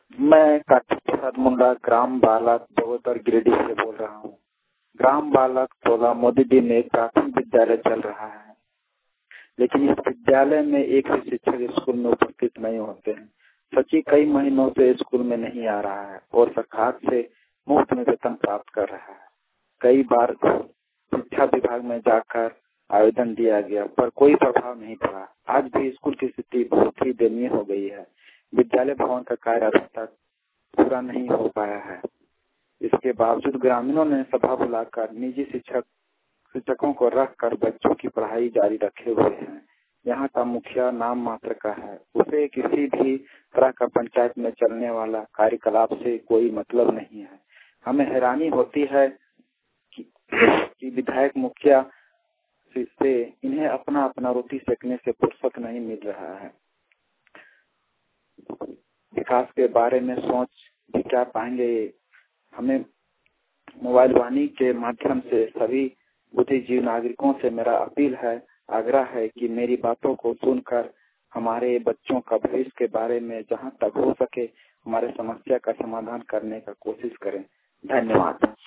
मैं कार्तिक प्रसाद मुंडा ग्राम बालक बगोदर गिरिडीह से बोल रहा हूँ। ग्राम बालक 16 मोदीडीह में एक प्राथमिक विद्यालय चल रहा है, लेकिन इस विद्यालय में एक भी शिक्षक स्कूल में उपस्थित नहीं होते हैं। सचिव कई महीनों से स्कूल में नहीं आ रहा है और सरकार से मुफ्त में वेतन प्राप्त कर रहा है। कई बार शिक्षा विभाग में जाकर आवेदन दिया गया पर कोई प्रभाव नहीं पड़ा। आज भी स्कूल की स्थिति बहुत ही दयनीय हो गई है। विद्यालय भवन का कार्य अभी तक पूरा नहीं हो पाया है। इसके बावजूद ग्रामीणों ने सभा बुलाकर निजी शिक्षकों को रखकर बच्चों की पढ़ाई जारी रखे हुए हैं। यहाँ का मुखिया नाम मात्र का है, उसे किसी भी तरह का पंचायत में चलने वाला कार्यकलाप से कोई मतलब नहीं है। हमें हैरानी होती है कि विधायक मुखिया से इन्हें अपना अपना रोटी सेकने से फुर्सत नहीं मिल रहा है। विकास के बारे में सोच भी क्या पाएंगे। हमें मोबाइल वाणी के माध्यम से सभी बुद्धिजीवी नागरिकों से मेरा अपील है, आग्रह है कि मेरी बातों को सुनकर हमारे बच्चों का भविष्य के बारे में जहां तक हो सके हमारे समस्या का समाधान करने का कोशिश करें। धन्यवाद।